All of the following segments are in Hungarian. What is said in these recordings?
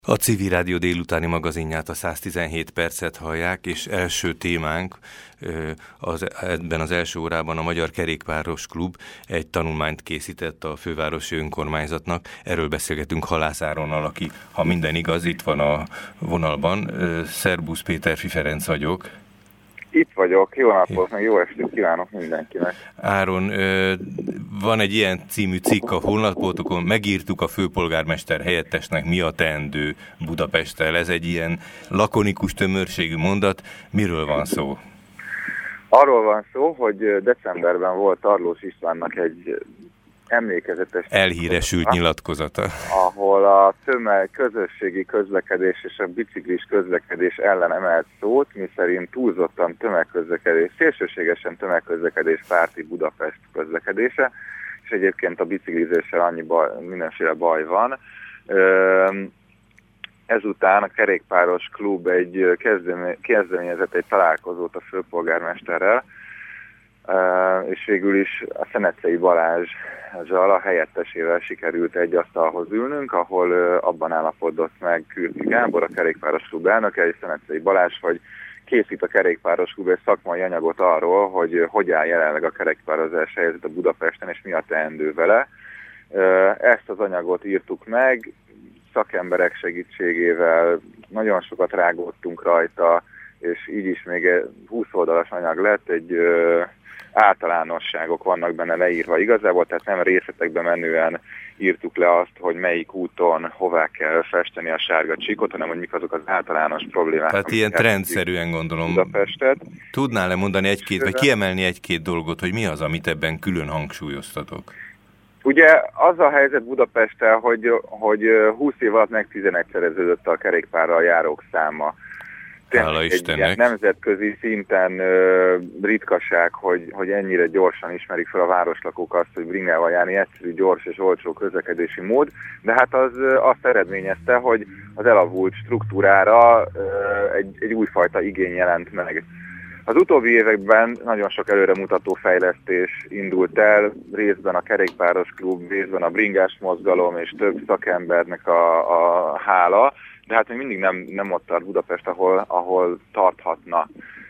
A Civil Rádió délutáni magazinját, a 117 percet hallják, és első témánk ebben az első órában a Magyar Kerékpáros Klub egy tanulmányt készített a fővárosi önkormányzatnak. Erről beszélgetünk Halász Áronnal, aki, ha minden igaz, itt van a vonalban. Szerbusz, Péterfi Ferenc vagyok. Itt vagyok, jó napot, meg jó estét kívánok mindenkinek. Áron, van egy ilyen című cikk a honlapotokon, megírtuk a főpolgármester helyettesnek, mi a teendő Budapesttel. Ez egy ilyen lakonikus tömörségű mondat. Miről van szó? Arról van szó, hogy decemberben volt Tarlós Istvánnak egy emlékezetes elhíresült nyilatkozata, ahol a közösségi közlekedés és a biciklis közlekedés ellen emelt szót, miszerint túlzottan tömegközlekedés, szélsőségesen tömegközlekedés párti Budapest közlekedése, és egyébként a biciklizéssel mindenféle baj van. Ezután a Kerékpáros Klub kezdeményezett egy találkozót a főpolgármesterrel, és végül is a Szenecei Balázsral, a helyettesével sikerült egy asztalhoz ülnünk, ahol abban állapodott meg Kürti Gábor, a Kerékpáros Klub elnöke, és Szenecei Balázs, hogy készít a Kerékpáros Klub egy szakmai anyagot arról, hogy áll jelenleg a kerékpározás helyzet a Budapesten, és mi a teendő vele. Ezt az anyagot írtuk meg, szakemberek segítségével, nagyon sokat rágódtunk rajta, és így is még 20 oldalas anyag lett, általánosságok vannak benne leírva igazából, tehát nem részletekbe menően írtuk le azt, hogy melyik úton hová kell festeni a sárga csíkot, hanem hogy mik azok az általános problémák. Tehát ilyen trendszerűen gondolom. Budapestet. Tudnál-e mondani egy-két, vagy kiemelni egy-két dolgot, hogy mi az, amit ebben külön hangsúlyoztatok? Ugye az a helyzet Budapesttel, hogy 20 év alatt meg 11-szereződött a kerékpárral járók száma. Hála Istennek. Nemzetközi szinten ritkaság, hogy ennyire gyorsan ismerik fel a városlakók azt, hogy bringával járni egyszerű, gyors és olcsó közlekedési mód, de hát az azt eredményezte, hogy az elavult struktúrára egy újfajta igény jelent meg. Az utóbbi években nagyon sok előremutató fejlesztés indult el, részben a Kerékpáros Klub, részben a bringás mozgalom és több szakembernek a hála, de hát még mindig nem ott tart Budapest, ahol tarthatna.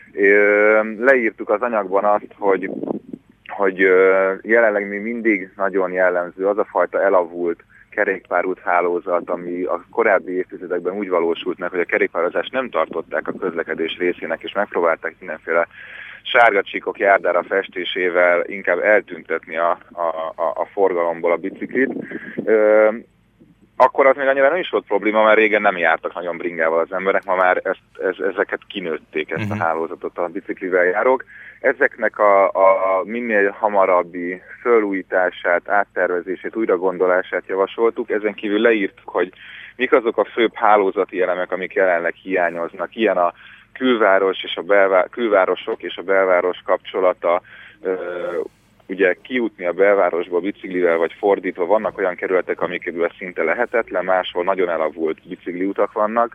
Leírtuk az anyagban azt, hogy jelenleg még mindig nagyon jellemző az a fajta elavult kerékpárút hálózat, ami a korábbi évtizedekben úgy valósult meg, hogy a kerékpározást nem tartották a közlekedés részének, és megpróbálták mindenféle sárga csíkok járdára festésével inkább eltüntetni a forgalomból a biciklit. Akkor az még annyira nem is volt probléma, mert régen nem jártak nagyon bringával az emberek, ma már ezeket kinőtték, ezt a hálózatot a biciklivel járók. Ezeknek a minél hamarabbi fölújítását, áttervezését, újragondolását javasoltuk. Ezen kívül leírtuk, hogy mik azok a főbb hálózati elemek, amik jelenleg hiányoznak. Ilyen a külvárosok és a belváros kapcsolata, ugye kijutni a belvárosba biciklivel vagy fordítva, vannak olyan kerületek, amikből szinte lehetetlen, máshol nagyon elavult bicikliutak vannak.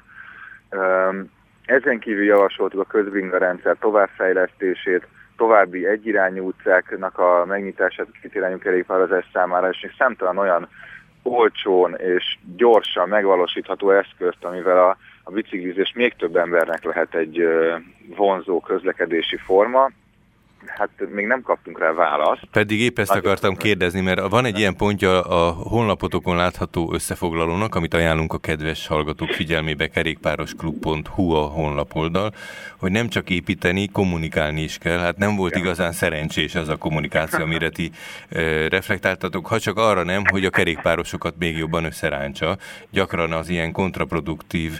Ezen kívül javasoltuk a közbringa rendszer továbbfejlesztését, további egyirányú utcáknak a megnyitását kétirányú kerékpározás számára, és még számtalan olyan olcsón és gyorsan megvalósítható eszközt, amivel a biciklizés még több embernek lehet egy vonzó közlekedési forma. Hát még nem kaptunk rá választ. Pedig épp ezt akartam kérdezni, mert van egy ilyen pontja a honlapotokon látható összefoglalónak, amit ajánlunk a kedves hallgatók figyelmébe, kerékpárosklub.hu a honlapoldal, hogy nem csak építeni, kommunikálni is kell. Hát nem volt igazán szerencsés az a kommunikáció, amire ti reflektáltatok, ha csak arra nem, hogy a kerékpárosokat még jobban összeráncsa. Gyakran az ilyen kontraproduktív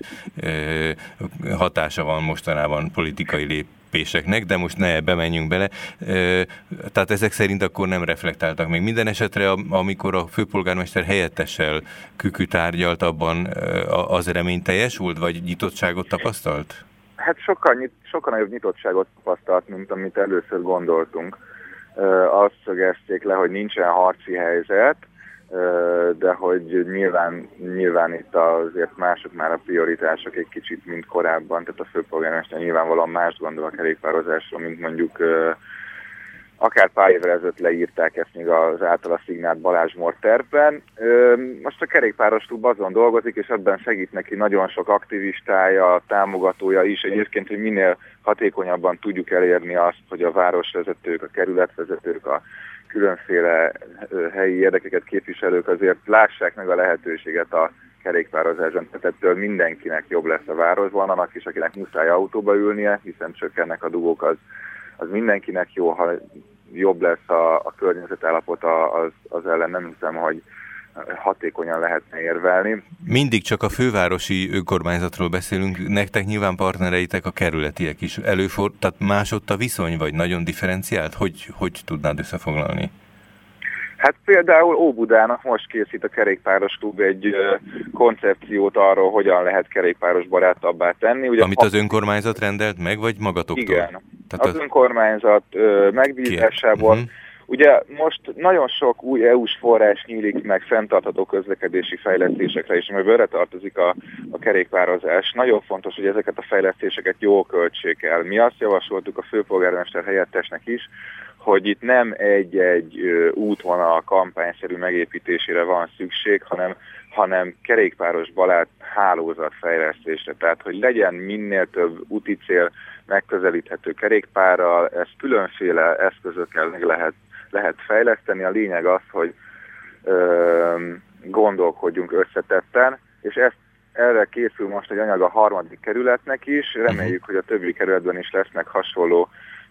hatása van mostanában politikai lépéseknek, de most ne ebbe menjünk bele. Tehát ezek szerint akkor nem reflektáltak még. Minden esetre, amikor a főpolgármester helyettessel tárgyalt, abban az reményteljes volt, vagy nyitottságot tapasztalt? Hát sokkal nagyobb nyitottságot tapasztalt, mint amit először gondoltunk. Azt szögezték le, hogy nincsen harci helyzet, de hogy nyilván itt azért mások már a prioritások egy kicsit, mint korábban, tehát a főpolgármester nyilvánvalóan mást gondol a kerékpározásról, mint mondjuk akár pár évvel ezelőtt leírták ezt még az általa szignált Balázs Mór tervben. Most a kerékpáros klub azon dolgozik, és ebben segít neki nagyon sok aktivistája, támogatója is, egyébként, hogy minél hatékonyabban tudjuk elérni azt, hogy a városvezetők, a kerületvezetők, a különféle helyi érdekeket képviselők azért lássák meg a lehetőséget a kerékpározáson. Tehát ettől mindenkinek jobb lesz a városban, annak is, akinek muszáj autóba ülnie, hiszen csökkennek a dugók, az mindenkinek jó, ha jobb lesz a környezetállapota, az ellen nem hiszem, hogy hatékonyan lehetne érvelni. Mindig csak a fővárosi önkormányzatról beszélünk, nektek nyilván partnereitek a kerületiek is. Tehát más ott a viszony, vagy nagyon differenciált? Hogy tudnád összefoglalni? Hát például Óbudának most készít a kerékpáros klub egy koncepciót arról, hogyan lehet kerékpáros barátabbá tenni. Ugye amit az önkormányzat rendelt meg, vagy magatoktól? Igen, tehát az önkormányzat megbízásából. Ugye most nagyon sok új EU-s forrás nyílik meg fenntartható közlekedési fejlesztésekre, és amiben bőre tartozik a kerékpározás. Nagyon fontos, hogy ezeket a fejlesztéseket jól költsék el. Mi azt javasoltuk a főpolgármester helyettesnek is, hogy itt nem egy útvonal kampányszerű megépítésére van szükség, hanem kerékpáros barát hálózatfejlesztésre. Tehát, hogy legyen minél több úti cél megközelíthető kerékpárral, ezt különféle eszközökkel lehet fejleszteni. A lényeg az, hogy gondolkodjunk összetetten, és erre készül most egy anyag a 3. kerületnek is. Reméljük, hogy a többi kerületben is lesznek hasonló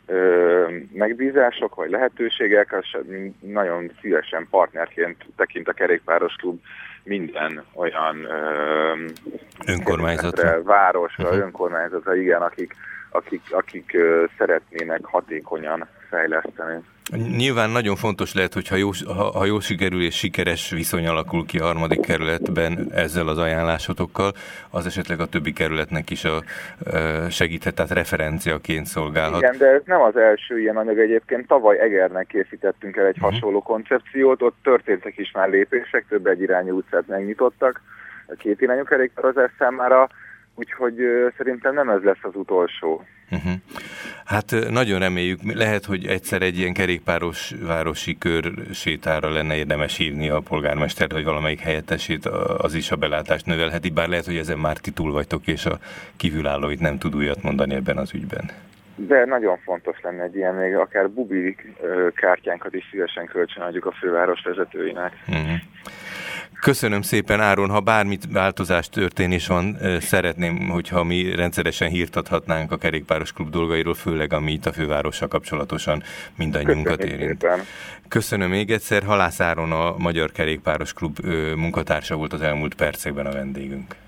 megbízások vagy lehetőségek, és nagyon szívesen partnerként tekint a kerékpáros klub minden olyan önkormányzatra, városra, önkormányzatra, igen, akik szeretnének hatékonyan fejleszteni. Nyilván nagyon fontos lehet, hogy ha jó sikerül és sikeres viszony alakul ki a 3. kerületben ezzel az ajánlásotokkal, az esetleg a többi kerületnek is segíthet, tehát referenciaként szolgálhat. Igen, de ez nem az első ilyen anyag egyébként. Tavaly Egernek készítettünk el egy hasonló koncepciót, ott történtek is már lépések, több egyirányú utcát megnyitottak a kétirányú kerékpározás számára, úgyhogy szerintem nem ez lesz az utolsó. Hát nagyon reméljük, lehet, hogy egyszer egy ilyen kerékpáros városi körsétára lenne érdemes írni a polgármestert, vagy valamelyik helyettesét, az is a belátást növelheti, bár lehet, hogy ezen már ti túl vagytok, és a kívülállóit nem tud újat mondani ebben az ügyben. De nagyon fontos lenne egy ilyen, még akár bubi kártyánkat is szívesen kölcsönadjuk a főváros vezetőinek. Köszönöm szépen, Áron, ha bármit változás történés van, szeretném, hogyha mi rendszeresen hírt adhatnánk a kerékpáros klub dolgairól, főleg ami itt a fővárossal kapcsolatosan mindannyiunkat érint. Köszönöm még egyszer, Halász Áron, a Magyar Kerékpáros Klub munkatársa volt az elmúlt percekben a vendégünk.